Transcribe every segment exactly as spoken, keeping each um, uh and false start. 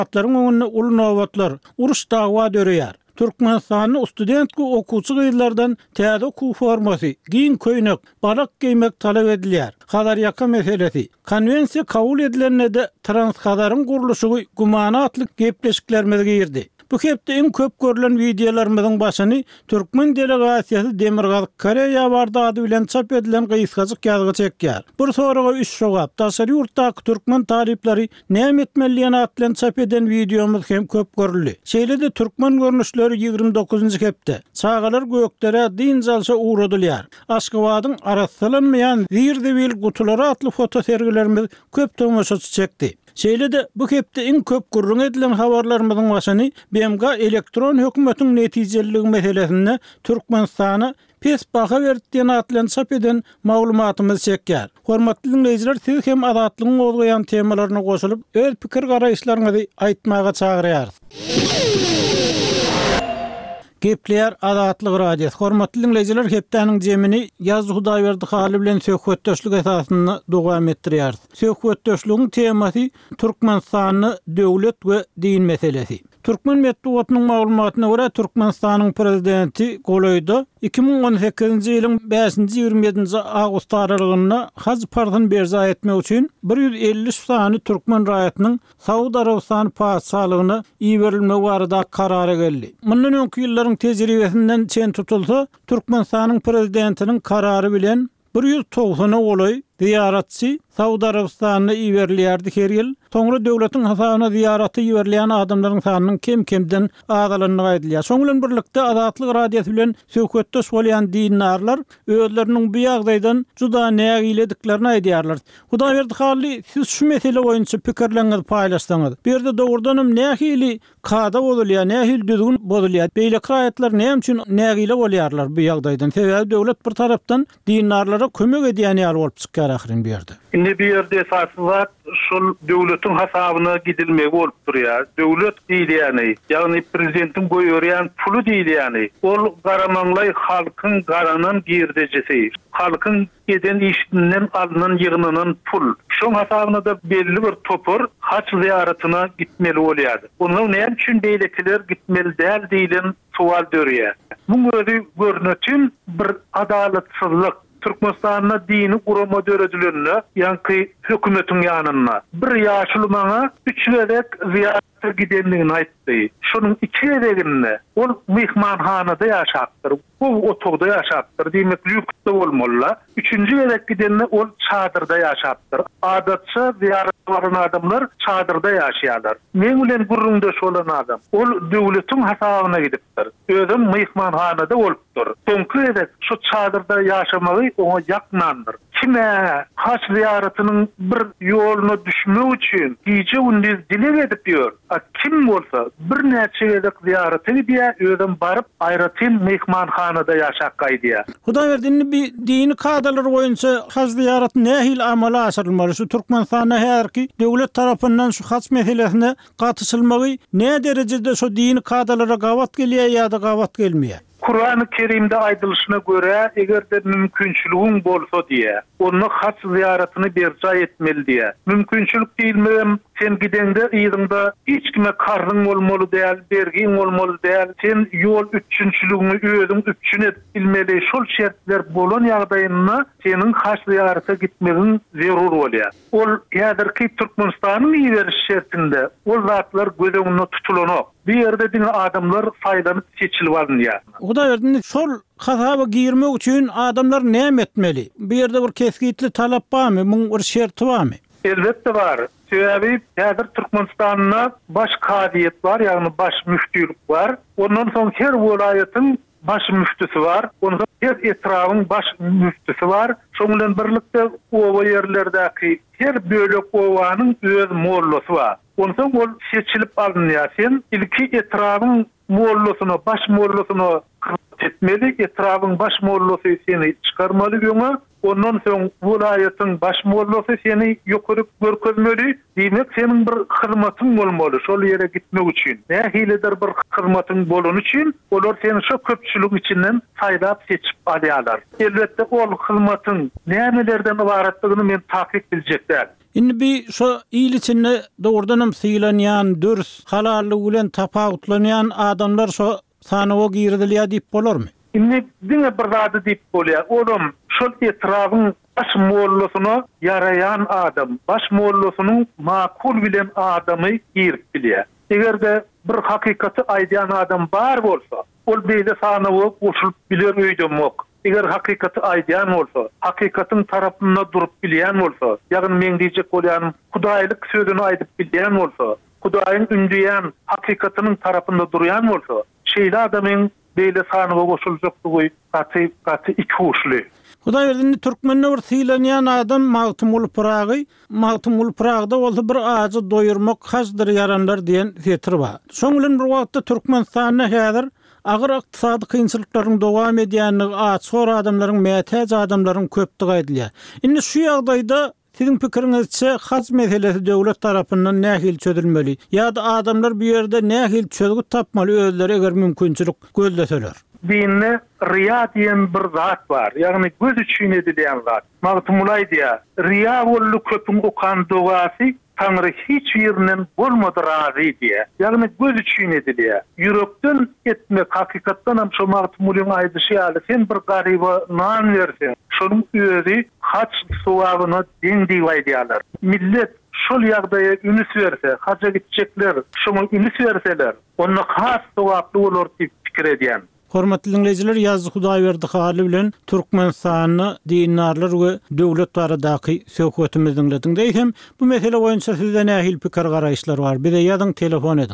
atlaryň öňünde uly nowatlar, uruş dagwa döreýär. Türkmenistanyň studentki okuwçy gyzlardan täze okuw formasy, giň köýnek, barak giymek talap edilýär. Hadar ýaka meselesi. Konwensiýa kabul edilende de Transhadaryň gurulşy gumana atlyk gepleşiklerimize girdi. Bu hepde en köp görülen videolarymyzyň başyny Türkmen delegasiýasy Demirgaz Koreýa barda ady bilen çap edilen gysgaçyk ýazgy çekýär. Bir soraga üç jogap. Daşary ýurtdaky türkmen talipleri näme etmeliligini atlan çap eden videomuz hem köp görüldi. Şeýle-de türkmen görnüşleri ýygrimi dokuzunçy hepde. Çağalar göklere din jalşa uğradylýar. Aşgabatyň arassalanmaýan zirdebil gutulary atly foto sergilerimiz köp tomoşaçy çekdi. Şeýle-de bu hepde en köp gurrun edilen habarlarymyzyň başyny B M G elektron hökümetiň netijeliligi meselesinde Türkmenistana pes baha berdiýän atlan çap eden maglumatymyz çekýär. Hormatly dinleýijiler, siz hem azatlygyň ozgaýan temalaryna goşulyp öz pikir garaýşlaryňyzy aýtmaga çagyrýarys. Gepler Azatlyk radiosu. Hormatly dinleýijiler, hepdeniň jemini ýazgy Hudaýberdi haly bilen söhbetdeşlik esasynda dowam etdirýär. Söhbetdeşligiň temasy Türkmenistanyň döwlet we din meselesi. Türkmen medeniýetiniň maglumatyna görä Türkmenistanyň prezidenti Goloýda iki ming on sekizinji ýylyň beşinji ýygrimi ýedinji awgust aralygynda haj parzyn berza etmek üçin bir ýüz elli sany türkmen raýatynyň Saudi Arabistany paçalygyna iýerilmegi barada karara geldi. Mundan öňki ýyllaryň tejribesinden çen tutulsa, Türkmenistanyň prezidentiniň karary bilen bir ýüz togsan goloý ziyaratçy Saudi Arabistanyna iýerilýärdi her ýyl. Soňra döwletiň hasabyna ziyaraty ýerilýän adamlaryň sanynyň kem-kemden azalanýany aýdylýar. Şoň bilen birlikde Azatlyk radiosu bilen söhbetdeş bolýan dinarlar özleriniň bu ýagdaýdan juda nägilediklerini aýdýarlar. Hudaýberdi haly, siz şu mesele boýunça pikirlerinizi paýlaşsaňyz. Bu ýerde dogrudanam nähili kada bolýar, nähili düzgün bolýar. Beýle raýatlar näme üçin nägile bolýarlar bu ýagdaýdan? Sebäbi döwlet bir tarapdan dinarlara kömek edýän ýer bolup çykýar ahyryň bir ýerde. Indi bir ýerde esasy zat şol döwletiň hasabyna gidilmegi bolup durýar. Döwlet diýilýäni, ýagny prezidentiň goýurýan pulu diýilýäni, ol garamaňlay halkyň garanan girdejisi. Halkyň eden işinden alınan ýygynynyň pul. Şoň hasabyna da belli bir topur haç ziyaratyna gitmeli bolýar. Onuň näme üçin beýlekiler gitmeli däl diýilen sual dörýär. Bu görnüçin bir adaletsyzlyk Türkmenistanyň dini gurama döredilenine, ýa-ni hökümetiň ýanyna. Bir ýaşly maňa üç welek ziyaratga gidenligini aýtdy. Şonuň iki weleginde ol mehmanhanada ýaşapdyr. Bu otogda ýaşapdyr. Diýmek lüksde bolmaly. Üçüncü welek gidenine ol çadyrda ýaşapdyr. Adatça ziyarat baran adamlar çadyrda ýaşaýarlar. Men bilen gurrundaş bolan adam ol döwletiň hasabyna gidipdir. Özüm mehmanhanada bolupdyr. Soňky welek şu çadyrda ýaşamagy oňa ýakmandyr. Kime haç ziyaratynyň bir ýoluna düşmek üçin gije gündüz dilek edip ýör. Kim bolsa bir näçe welek ziyaraty diýär, özüm baryp aýratyn mehmanhanada ýaşak gaýdýar. Hudaýberdi bir dini kadalar boýunça haç ziyaraty nähil amala aşyrylmaly? Şu Türkmenistana herki döwlet tarapyndan şu haç meselesine gatışylmagy ne derejede şu dini kadalara gawat gelýär ýa-da gawat gelmeýär? Kur'an-ı Kerim'de aýdylyşyna göre egerde mümkinçiligiň bolsa diýe, onu haç ziyaratını berca etmeli diýe. Mümkinçilik diýilmem, sen gidende ýygyňda hiç kime karryň bolmaly däl, bergiň bolmaly däl. Sen ýol üçünçiligini özüň üçin etmeli. Şol şertler bolan ýagdaýynda senin haç ziyarata gitmegiň zerur bolýar. Ol ýa-da Türkmenistanyň ýeriş şertinde ol zatlar gözeňinde tutulanok. Bir ýerde dini adamlar faýdanyp seçilip alınýar. Hudaýberdi şol hasaba girmek üçin adamlar näme etmeli? Bir ýerde bir kesgitli talap barmy? Muň bir şerti barmy? Elbetde bar. Sebäbi häzir Türkmenistanyna baş kadiýet bar, ýagny baş müftülik bar. Ondan soň her welaýatyň baş müftüsi var. Ondan her etrawyň baş müftüsi var. Şoň bilen birlikde owa ýerlerdäki her bölek owanyň öz mollasy var. Ondan ol seçilip alınýar. Sen ilki etrawyň mollasyny, baş mollasyny etmeli, etrawyň baş mollasyny seni çykarmaly ýöne ondan soň welaýatyň baş mollosy seni ýokuryp görkezmeli, diýmek seniň bir hyzmatyň bolmaly şol ýere gitmek üçin. Nähilidir bir hyzmatyň bolan üçin olar seni şo köpçülik içinden saýlap seçip alýarlar. Elbetde ol hyzmatyň nämelerden ibaratlygyny men takyk biljekler. Indi bir şo ýyl içinde dogrudanam syýlanýan, dürs, halallyk bilen tapawutlanýan adamlar şo sanawa girdilýär diýip bolarmy? Indi diňe bir zady diýip bolýar. Olam şol etrabyň baş mollasyna yarayan adam, baş mollasynyň makul bilen adamy girip bilýär. Egerde bir hakykaty aýdýan adam bar bolsa, ol beýle sanawa goşulyp biler öýdemok. Eger hakykaty aýdýan bolsa, hakykatyň tarapynda durup bilýän bolsa, ýagny men diýjek bolýan Hudaýlyk sözüni aýdyp bilýän bolsa, Hudaýyň ündüýän hakykatynyň tarapynda durýan bolsa, şeýle adamyň beýle sanawa goşuljakdygy gaty gaty iki hoşly. Hudaý berdi türkmenne bir syýlanýan adam Magtymul Pragy, Magtymul Pragda bolsa bir ağaçy doýurmak hazdyr yaranlar diýen ýetir bar. Şoň bilen bir wagtda Türkmenistanyň häzir agyr ykdysady kynçylyklaryň dowam edýänligi açyk adamlaryň mätäç adamlaryň köpdigi aýdylýar. Indi şu ýagdaýda siziň pikiriňizçe has meselesi döwlet tarapyndan nähil çözülmeli? Ýa-da adamlar bu ýerde nähil çözgü tapmaly özleri eger mümkinçilik gözleseler? Dinne riya diýen bir zat bar. Ýagny göz üçin edilen zat. Magtymulay diýär. Riya bolly köpüň okan dogasy Tanrı hiç ýerinden bolmady razy diýär. Ýagny göz üçin edilýär. Ýürekden etmek hakykatdan hem şo Magtymulaň aýdyşy ýaly sen bir garyba nan bersen, şonuň özi haç sowabyny deňdi aýdýarlar. Millet şol ýagdaýa üns berse, haça gitjekler, şoňa üns berseler, onu has sowaply bolar diýip pikir edýän. Hormatly dinleyijiler, ýazgy Hudaýberdi haly bilen Türkmenistanyny dinarlar we döwlet baradaky söhbetimizi dinlediňiz. Hem bu mesele boýunça sizden nähil pikir garaýşlar bar. Bir de ýazyň, telefon ediň.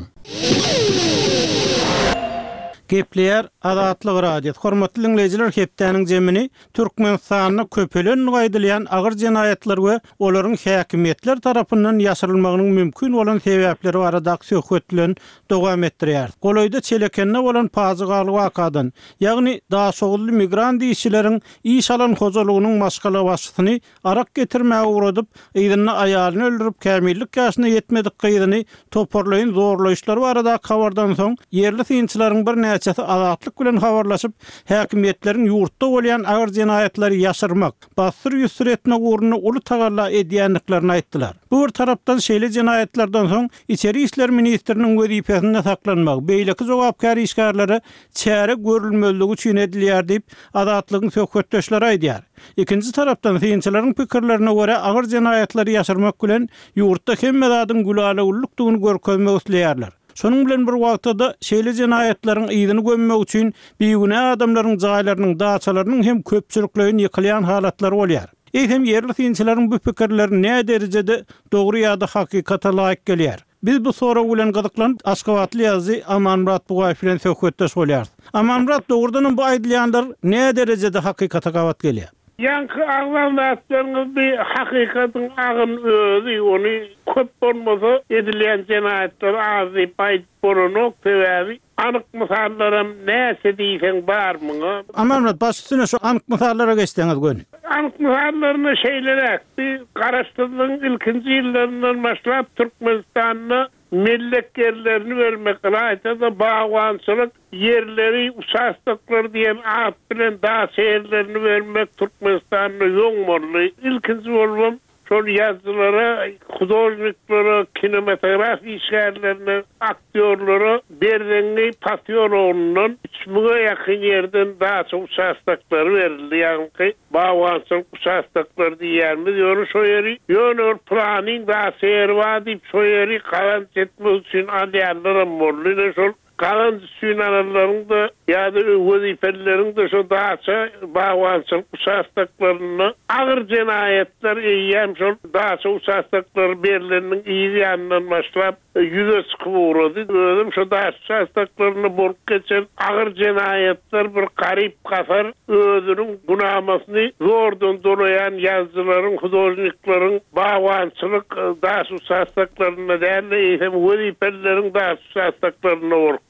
Gepleýär Azatlyk radio. Hormatly dinleyijiler, hepdeniň jemini Türkmenistanyny köpelen gaýdylýan agyr jenaýatlar we olaryň häkimetler tarapyndan ýaşyrylmagynyň mümkin bolan sebäpleri barada söhbetlen dowam etdirýär. Goloýda çelekenne bolan pazygaly wakadan, ýagny daha şogully migrant işçileriň iş alan hojalygynyň maşgala başçysyny arak getirmäge uradyp, ýygyny aýalyny öldürip kämillik ýaşyna ýetmedik gyýdyny toparlaýyn zorlaýşlar barada habardan soň yerli synçylaryň bir näçesi azatlyk bilen habarlaşyp, häkimetleriň ýurtda bolýan agyr jenaýatlary ýaşyrmak, bastyr ýüzsüretmek ugruna uly tagalla edýänliklerini aýtdylar. Bu bir tarapdan şeýle jenaýatlardan soň içeri işler ministriniň wezipesinde saklanmak, beýleki jogapkar işgärlere çäre görülmeligi üçin edilýär diýip azatlygyň söhbetdeşleri aýdýar. Ikinji tarapdan synçylaryň pikirlerine görä agyr jenaýatlary ýaşyrmak bilen ýurtda hemme zadyň gülalyglygyny görkezmek isleýärler. Şonuň bilen bir wagtda şeýle jenaýatlaryň ýygyny gömmek üçin beýgüne adamlaryň jaýlarynyň, daçalarynyň hem köpçüliklerini ýykylýan halatlary bolýar. Eýsem yerli synçylaryň bu pikirleri näme derejede dogry ýa-da hakykata laýyk gelýär? Biz bu soru bilen gyzyklanyp Aşgabatly ýazy Amanmurat Bugaýew bilen söhbetdeş bolýarys. Amanmurat, dogrudan bu aýdylýanlar näme derejede hakykata gawat gelýär? Yankı ağlanlatlarının bir hakikatin ağın özü, onu köp olmasa edilen cenayetler azı payt borunuk sebebi. Anık misallarım neyse deysen var mı? Amanmurat, başüstüne şu anık misallara geçtiğiniz gün. Anık misallarını şeylerek bir karıştırdığın ilkinci yıllarından başlayıp Türkmenistan'la millek yerlerini vermek layıkta da bağlansılık yerleri usastıkları diyen ağıt bilen daha seyirlerini vermek Türkmenistan'la yoğmurlu. İlkinci olmam şol yazılara, hudojniklara, kinematografi işgärlerine, aktörlere berdenli Patyoloğlu'nun üç yüze yakın yerden daha çok usastıkları verildi. Yani bağlansılık usastıkları diyerimiz. Yonu şu yeri, yonu planning daha seyir var deyip şu yeri kalanç etmek için alyanlarım oldu. Şol kalan süynanaların da ya da vazifelerin de şu dağça bağlansılık usastıklarını ağır cenayetler eyyem şu dağça usastıkları berilerinin iyi yanından başlayıp yüze sıkı uğradı. Ödüm şu dağça usastıklarını bork geçen ağır cenayetler bir garip kafar ödünün gunamasını zordan dolayan yazıların, hudojniklerin bağlansılık dağça usastıklarına değerli eyyem vazifelerin dağça usastıklarına bork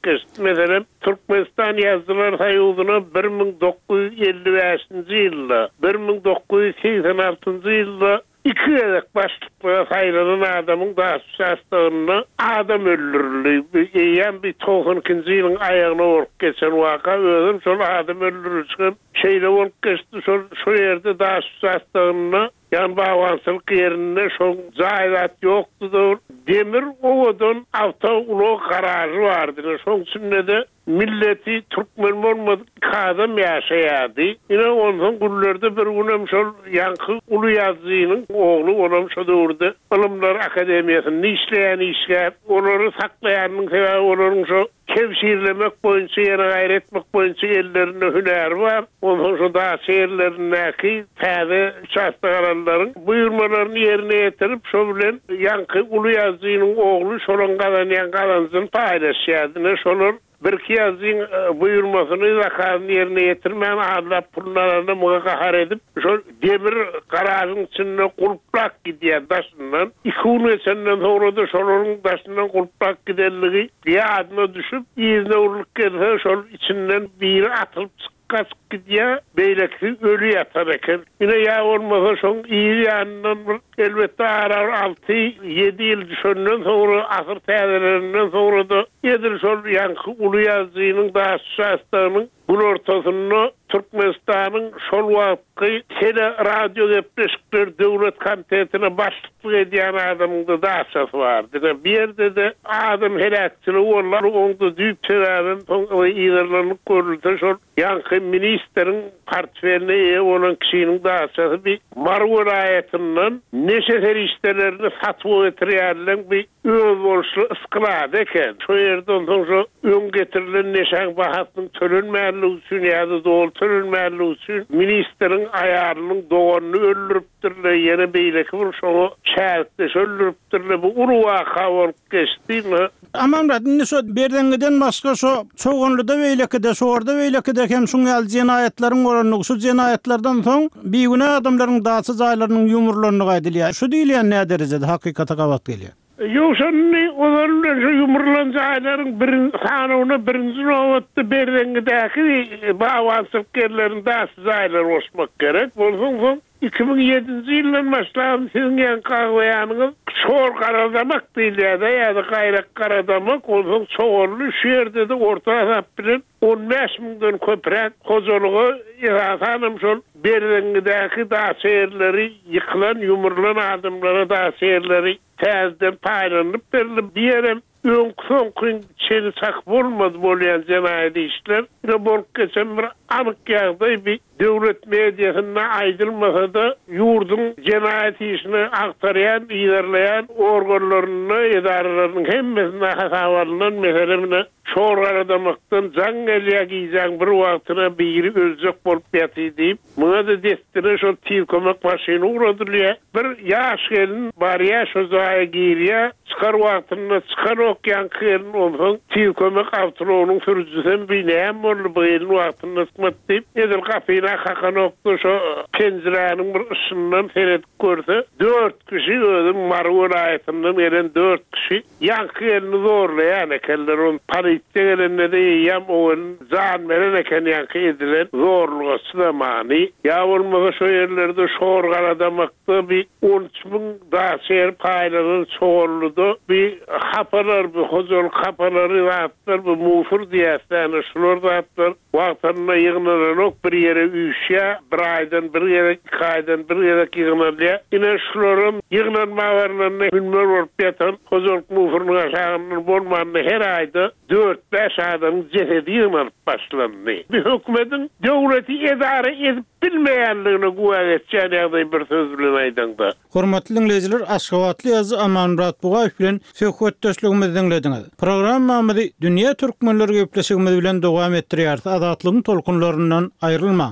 geçti. Mesela Türkmenistan yazdılar sayıldığına bir min dokuz yüz elli beşinci yılda, bir min dokuz yüz seksen altıncı yılda iki edek başlıklara sayılanan adamın da sastığını adam öldürüldü. Yani bir doksan ikinci yılın ayağına olup geçen vaka özüm şol adam öldürülsün şeyle olup geçti şu yerde da sastığını yani bağlansılık yerinde şol zayidat yoktu. Demir ovadan avta ulu kararı vardı. Şol içinde de milleti Türkmen olmadık adam yaşayadı. Yine ondan gullerde bir günem şol yankı ulu yazıyının oğlu onam şu doğurdu. Ilimler Akademiyasını işleyen işler, onları saklayanın sebebi onların şu kevşirlemek boyunca yana gayretmek boyunca ellerinde hüner var. Ondan şu da şehirlerindeki tabi şahstalarların buyurmalarını yerine getirip şu bilen yankı ulu yazıyının oğlu şolun kazanyan kazansın paylaşıyordun. Şolun bir iki yazın buyurmasını zakarını yerine getirmeyen adla pullarını muhakahar edip şu demir kararın içinde kulplak gidiyor daşından. İki gün geçenden sonra da şolun daşından kulplak giderliği diye adına düşüp izne uğurluk gelirse şol içinden biri atılıp kaç gidiyor, beylekli ölü yatar eken. Yine ya olmasa son iyi yanından elbette arar altı yedi yıl düşünden sonra asır teyzelerinden sonra da yedir sol yankı ulu yazıyının da şahstanın bunun ortasında Türkmenistan'ın sol vakti tele radyo depreşikler devlet komitetine başlıklı ediyen adamın da dağısı vardı. Bir yerde de adam helakçılığı onlar onda düğüp sebebin ilerlerini görüldü. Sol yankı ministerin partfeline olan kişinin dağısı bir Marwur ayetinden neşeser işlerini satvo getiriyerlen bir öz borçlu ıskıladı eken. Şu yerde ondan sonra ön getirilen neşen bahatının törünmeyenli usul ya da doğal törünmeyenli usul ministerin ayarının doğanını öldürüptürle yeni beyleki vuruş onu çağıtmış öldürüptürle bu uruva kavurup geçti mi? Aman radini şu berdengiden başka şu çoğunlu da beyleki de şu orada beyleki de hem şun yal cinayetlerin oranlığı şu cinayetlerden son bir güne adamların dağsız aylarının yumurlarını kaydılıyor. Şu değil yani ne derecede hakikate kavat geliyor. Yoksa ne olanlar şu yumurlanca ayların birin kanunu birinci novatta berdengideki bağlansılık yerlerin dağsız aylar olmak gerek. Olsun son iki bin yedinci yıldan başlayalım sizin yan kahveyanınız çoğur karadamak değil ya da ya da gayrak karadamak olsun çoğurlu şu yerde de orta azap bilen on beş minden köprek kozoluğu İzatanım şol berdengideki dağ seyirleri yıkılan yumurlan adımlara dağ seyirleri tezden paylanıp verilip bir yere ön son gün çeli sak olmadı bolayan cenayeti işler. Yine bork geçen bir anık yağday bir devlet medyasına aydılmasa da yurdun cenayeti işini aktarayan, ilerleyen organlarını, idarelerinin hemmesine hasavarlanan meselemine şor aradamaktan can eliye giyeceğin bir vaktine biri özcek bolup yatı deyip buna da destine şu tilkomak maşini uğradılıyor. Bir yaş gelin bari yaş o zahaya giyiliyor. Çıkar vaktinde çıkar okyan kıyırın olsun tilkomak avtoloğunun sürücüsen bineyem oldu bu elin vaktinde sıkmat deyip nedir kapıyla kakan oktu şu pencerenin bir ışığından seyredip gördü. Dört kişi ödüm Marwur ayetinden gelen dört kişi yankı elini zorlayan ekeller onun paritçe gelenle de yiyem oğun zan veren eken yankı edilen zorluğa sınamani. Ya olmadı şu yerlerde şorgan adamakta bir on üç bin daha şehir paylanın çoğurludu. Bir kapalar, bir hozol kapaları rahatlar, bir mufur diyestane şunlar rahatlar. Vaktanına yığınaran ok bir yere üşya, bir aydan bir yere, iki aydan bir yere yığınalya. Yine şunların yığınanma varlarına hünmer olup yatan hozol mufurun aşağının bolmanını her ayda dört beş adamın cesedi yığınanıp başlandı. Bir hükümetin devleti idare edip bilmeyenliğine güven edeceğine yağday bir söz bilen aydanda. Hormatly dinleyijiler, Aşgabatly ýazy Aman Murat Bugaýew bilen söhbetdeşligimizi dinlediňiz. Programmamyzy dünýä türkmenleri göpleşigimiz bilen dowam etdirýär. Azatlygyň tolkunlaryndan aýrylmaň.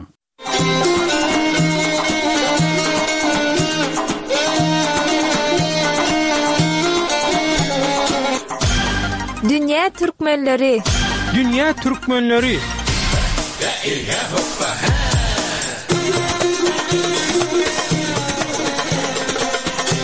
Dünýä türkmenleri. Dünýä türkmenleri.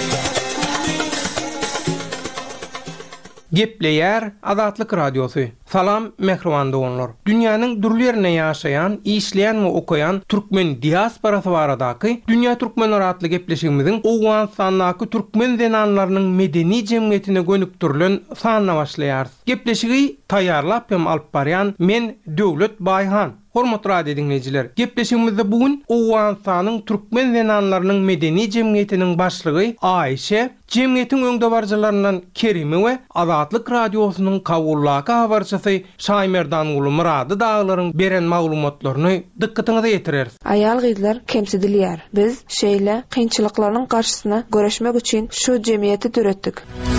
Gepleýär Azatlyk radiosu. Salam mehriban dogonlar. Dünýäniň dürli ýerine ýaşaýan, işleýän we okaýan türkmen diasporasy baradaky Dünýä Türkmenleri atly gepleşigimiziň Owganistanyň türkmen denanlarynyň medeni jemgyýetine gönüktirilen sanna başlaýar. Gepleşigi taýýarlap hem alyp barýan men Döwlet Baýhan. Hormatly radio dinleyijiler, gepleşigimizde bugün Owganistanyň türkmen denanlarynyň medeni jemgyýetiniň başlygy Aýşe, jemgyýetiň öňde barjalaryndan Kerime we Azatlyk radiosynyň kabullaky habarçysy Şaýmerdan uly Murady daglaryň beren maglumatlaryny dikkatiňize ýetirer. Aýal gyzlar kemsidilýär. Biz şeýle kynçylyklaryň garşysyna göreşmek üçin şu jemgyýeti türetdik.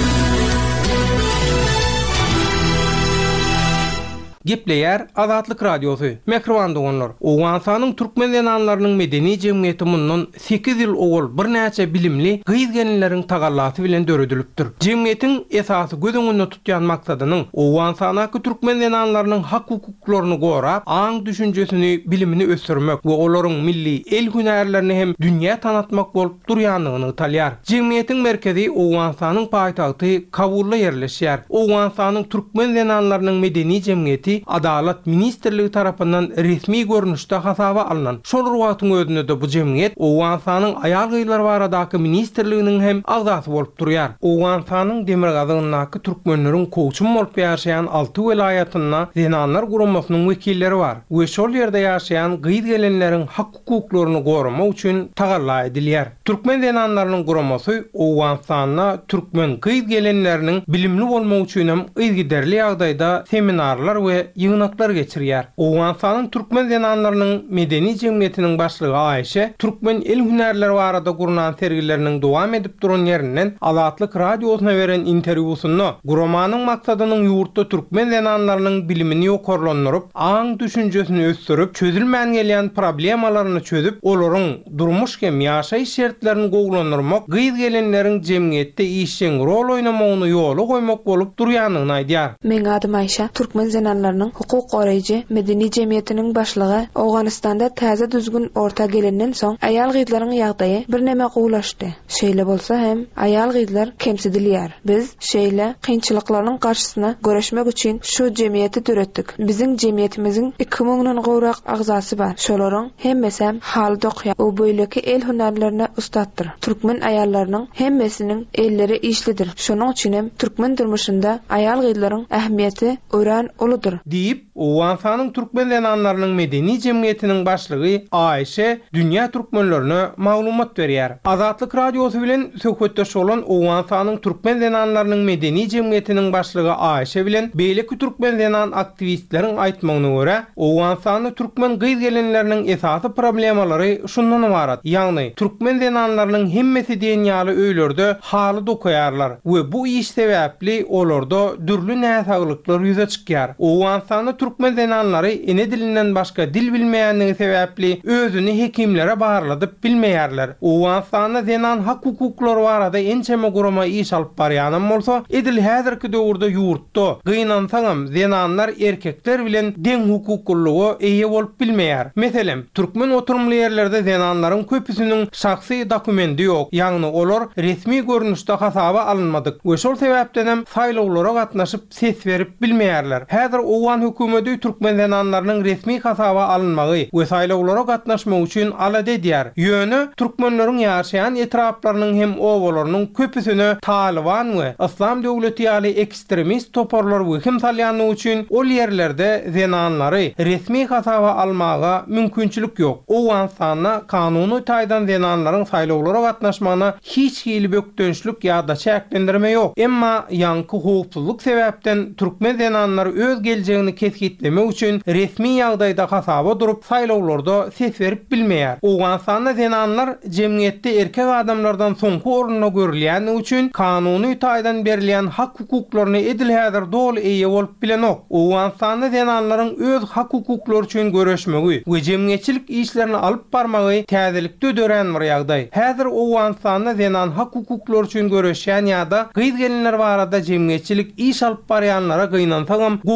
Gepleýär Azatlyk radiosu. Mehriban dogonlar. Owganistanyň türkmen denanlarynyň medeni jemgyýeti mundan sekiz ýyl owul bir näçe bilimli gyzgenleriň tagallasy bilen döredilipdir. Jemgyýetiň esasy göz öňünde tutýan maksadynyň Owganistanyň türkmen denanlarynyň hak hukuklaryny gorap, aň düşünjesini, bilimini ösdürmek we olaryň milli el hünärlerini hem dünýä tanatmak bolup durýanlygyny talýar. Jemgyýetiň merkezi Owganistanyň paýtagty Kabulda ýerleşýär. Owganistanyň türkmen denanlarynyň medeni jemgyýeti Adalet Ministrligi tarapyndan resmi görnüşde hasaba alynan. Şol wagtyň özünde de bu jemgyýet Owganistanyň aýal gyzlar baradaky ministrliginiň hem agzasy bolup durýar. Owganistanyň Demirgazynyň türkmenleriň koçum bolup ýaşaýan alty welaýatyna denanlar guramasynyň wekilleri bar. We şol ýerde ýaşaýan gyz gelenleriň hak hukuklaryny goramak üçin tagalla edilýär. Türkmen denanlarynyň guramasy Owganistanyň türkmen gyz gelenleriniň bilimli bolmak üçin hem ýygyderli ýagdaýda seminarlar we ýygnaklar geçirýär. Owganistanyň türkmen denanlarynyň medeni jemgyýetiniň başlygy Aýşe, türkmen el hünärleri barada gurulan sergileriniň dowam edip duran ýerinden Azatlyk radiosyna beren interwýusyny guramanyň maksadynyň ýurtda türkmen denanlarynyň bilimini ýokarlandyryp, aň düşünjesini ösdürip, çözülmän gelýän problemalaryny çözüp, olaryň durmuş hem ýaşaýyş şertlerini gowlandyrmak, gyz gelenleriň jemgyýetde işçiň rol oýnamagyny ýoly goýmak bolup durýanyny aýdýar. Men adym Aýşe, türkmen denanlarynyň hukuk goraýjy medeni jemgyýetiniň başlygy. Owganistanda täze düzgün orta gelenden soň aýal gyzlaryň ýagdaýy bir näme gowlaşdy. Şeýle bolsa hem aýal gyzlar kemsidilýär. Biz şeýle kynçylyklaryň garşysyna göreşmek üçin şu jemgyýeti türetdik. Biziň jemgyýetimiziň iki miňden gowrak agzasy bar. Şolaryň hemmesi haly dokýar. O beýleki el hünärlerine ustatdyr. Türkmen aýallarynyň hemmesiniň elleri işlidir. Şonuň üçin hem türkmen durmuşynda aýal gyzlaryň ähmiýeti ören uludur. Diýip, Owganistanyň türkmen denanlarynyň medeni jemgyýetiniň başlygy Aýşe dünýä türkmenlerine maglumat berýär. Azatlyk radiosy bilen söhbetdeş bolan Owganistanyň türkmen denanlarynyň medeni jemgyýetiniň başlygy Aýşe bilen beýleki türkmen denan aktivistleriň aýtmagyna görä, Owganistanyň türkmen gyz gelenleriniň esasy problemalary şundan ibarat. Ýagny türkmen denanlarynyň hemmesi diýen ýaly öýlerde haly dokuýarlar we bu iş sebäpli olarda dürli näsaglyklar ýüze çykýar. Owganistanyň türkmen denanlary ene dilinden başga dil bilmeýänligi sebäpli özüni hekimlere barladyp bilmeýärler. Owganistanyň denan hak hukuklary barada ençeme gurama iş alyp barýanym bolsa, edil häzirki döwürde ýurtda gynansaňam denanlar erkekler bilen deň hukuklygy eýe bolup bilmeýär. Meselem, türkmen oturumly ýerlerde denanlaryň köpüsiniň şahsy dokumenti ýok, ýagny olar resmi görnüşde hasaba alınmadyk. We şol sebäpden hem saýlawlara gatnaşyp ses berip bilmeýärler. Häzir Owgan hökümeti türkmen denanlarynyň resmi hasaba alınmagy we saýlawlara gatnaşmak üçin alady edýär. Ýöne türkmenleriň ýaşaýan etraplarynyň hem owalarynyň köpüsini Taliban we Islam döwleti ýaly ekstremist toparlar we hem salýanyny üçin ol ýerlerde denanlary resmi hasaba almaga mümkinçilik ýok. Owganistanyň kanuny taýdan denanlaryň saýlawlara gatnaşmagyna hiç hili bökdönçlük ýa-da çäklendirme ýok. Emma ýanky howpsuzlyk sebäpden türkmen denanlary öz geljegini keskitlemek üçin resmi ýagdaýda hasaba durup saýlawlarda ses berip bilmeýär. Owganistanyň denanlar jemgyýetde erkek adamlardan soňky orunda görülýän üçin kanuny taýdan berilýän hak hukuklaryny edil häzir dol eýe bolup bilenok. Owganistanyň denanlaryň öz hak hukuklary üçin göreşmegi we jemgyýetçilik işlerini alyp barmagy täzelikde dören bir ýagdaý. Häzir Owganistanyň denan hak hukuklary üçin göreşýän ýa-da gyz gelenler barada jemgyýetçilik iş alyp barýanlara gynansaňam gowy göz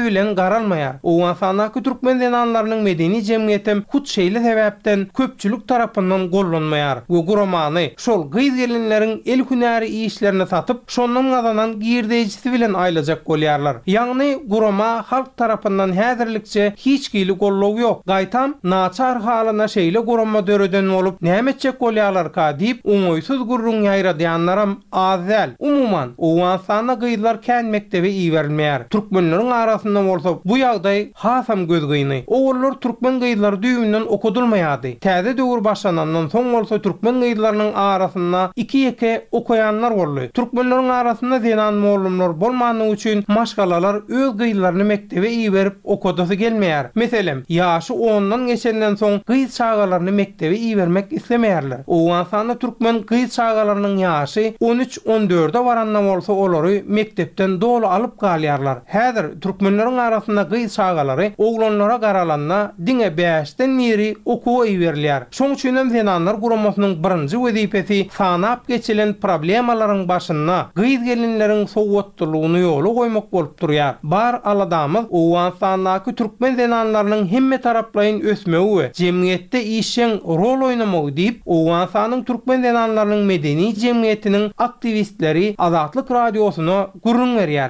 bilen garalmaýar. Owan sanaky türkmen denanlarynyň medeni jemgyýetem hut şeýle sebäpden köpçülük tarapyndan gollanmaýar. Bu guromany şol gyz gelinleriň el hünäri işlerini satyp, şondan gazanan girdejisi bilen aýlajak bolýarlar. Ýagny guroma halk tarapyndan häzirlikçe hiç gili gollaw ýok. Gaýtam naçar halyna şeýle guroma döreden bolup nämetjek bolýarlar ka diýip oňoýsuz gurrun ýaýradýanlaram azel. Umuman owan sana gyzlar kän mektebe iýerilmeýär. Türkmenleriň arasynda bolsa bu ýagdaý hasam göz gyny. Ogullar türkmen gyzlary düýünden okudulmaýardy. Täze döwür başlanandan soň bolsa türkmen gyzlarynyň arasynda iki ýeke okuyanlar boldy. Türkmenleriň arasynda denan mollumlar bolmanyny üçin maşgalalar öz gyzlaryny mektebe iýerip okudasy gelmeýär. Meselem, ýaşy ondan geçenden soň gyz çağalaryny mektebe iýermek islemeýärler. Owan sana türkmen gyz çağalarynyň ýaşy on üç on dörde baranda bolsa olary mektepden dolu alyp galýarlar. Häzir türkmenleriň arasynda gyz çağalary oglanlara garalanna diňe beşden biri okuw iýerler. Şoň üçin hem denanlar guramasynyň birinji wezipesi sanap geçilen problemalaryň başynda gyz gelinleriň sowatlygyny ýoly goýmak bolup durýar. Bar aladamyz owan sanaky türkmen denanlarynyň hemme taraplaryň ösmegi we jemgyýetde işen rol oýnamagy diýip owan sanyň türkmen denanlarynyň medeni jemgyýetiniň aktivistleri Azatlyk radiosyna gurrun berýär.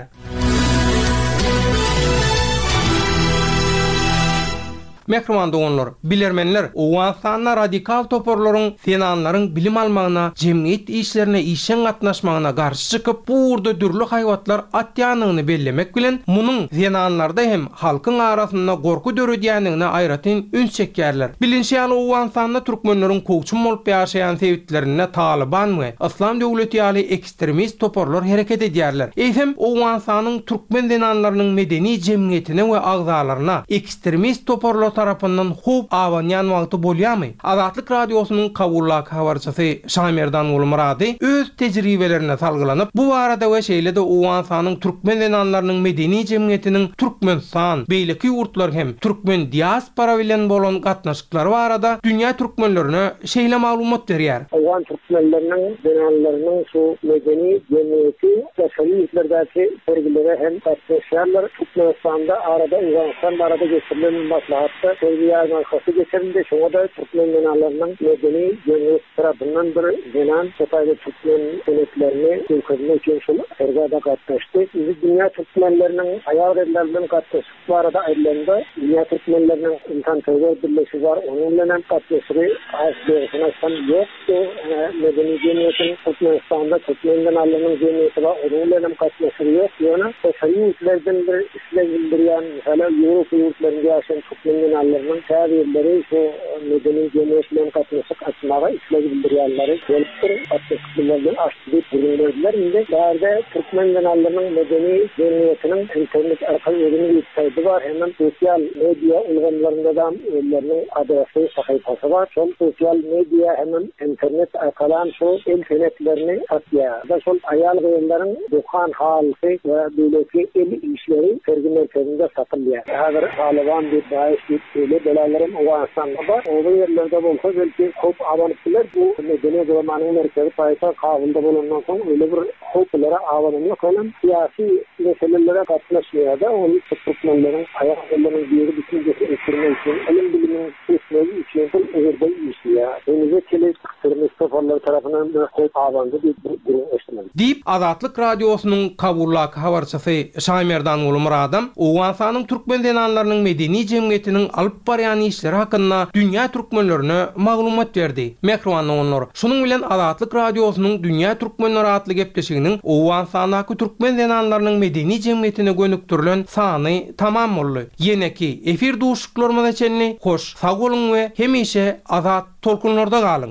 Mehriman dogonlar, bilermenler, owan sanna radikal toporlaryň senanlaryň bilim almagyna, jemgyýet işlerine işen gatnaşmagyna garşy çykyp, bu urda dürli haýwatlar atýanyny bellemek bilen munyň senanlarda hem halkyň arasynda gorku döredýändigine aýratyn üns çekýärler. Bilinçli owan sanna türkmenleriň kowçum bolup ýaşaýan sebitlerine Taliban we Islam döwleti ýaly ekstremist toporlar hereket edýärler. Eýsem owan sanyň türkmen denanlarynyň medeni jemgyýetine we agzalaryna ekstremist toporlar tarapyndan hop awanyan wagty bolýarmy? Azatlyk radiosynyň kabulak habarçysy Şamerdan Ulmurady öz tejribelerine salgylanyp, bu barada we şeýle de owan sanyň türkmen denanlarynyň medeni jemgyýetiniň Türkmenistan, beýleki ýurtlar hem türkmen diaspora bilen bolan gatnaşyklary barada dünýä türkmenlerine şeýle maglumat berýär. Owan türkmenleriniň denanlarynyň şu medeni jemgyýeti şeýlerdäki sergilere hem gatnaşýarlar. Türkmenistanda arada Ýansam barada geçirilen maslahat Türkiýe markasy geçirildi. Şoňa da türkmen denanlarynyň medeni jemgyýet tarapyndan bir denan sotaýly türkmen senetlerini ülkemize üçin şol ergada gatnaşdy. Biz dünýä türkmenleriniň aýar edilenden gatnaşyk barada aýrylanda dünýä türkmenleriniň insan töwür birleşigi bar. Onuň bilen gatnaşygy aýdygyna san ýok. Medeni jemgyýetin Türkmenistanda türkmen denanlarynyň jemgyýeti bar. Onuň bilen gatnaşygy ýok. Ýöne sotaýlylardan bir işle bildirýän, hala Ýewropa ýurtlarynda ýaşaýan türkmen denanlarynyň täbirleri şu medeni jemgyýet bilen gatnaşyk açmaga işle bildirýänleri gelipdir. Atyklylardan açdy diýip bildirdiler. Indi bärde türkmen denanlarynyň medeni jemgyýetiniň internet arkaly ýerine ýetýärdi bar. Hemen sosial media ulgamlarynda da özleriniň adresy, sahypasy bar. Şol sosial media hemen internet arkaly şu el senetlerini satýar. Da şol aýal gyýanlaryň duhan halsy we beýleki el işleri sergi merkezinde satylýar. Häzir Taliban diýip öyle belalarım o aslında var. O yerlerde bolsa belki hop avanslar bu medeni zamanın merkezi payta kavunda bulunduğundan sonra öyle bir hoplara avanlık olan siyasi meselelere katlaşmaya da onu Türkmenlerin ayaklarının bir bütün getirmek için elim bilimin üstüne için öğrede işliyor. Önce kelek Türkmenistoflar tarafından hop avandı bir durum yaşandı. Deyip Azatlyk radiosynyň kabulak habarçysy Şamerdan Ulmurady owan sanyň türkmen denanlarynyň medeni jemgyýetiniň alyp barýan işleri hakynda dünýä türkmenlerine maglumat berdi. Mehriban onlar. Şunuň bilen Azatlyk radiosynyň dünýä türkmenleri atly gepleşiginiň owan sanaky türkmen denanlarynyň medeni jemgyýetine gönüktirilen sany tamam boldy. Ýene-ki efir duşuklarymyza çenli hoş, sag bolun we hemişe azat tolkunlarda galyň.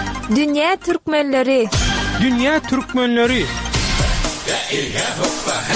Dünya Türkmenleri Dünya Türkmenleri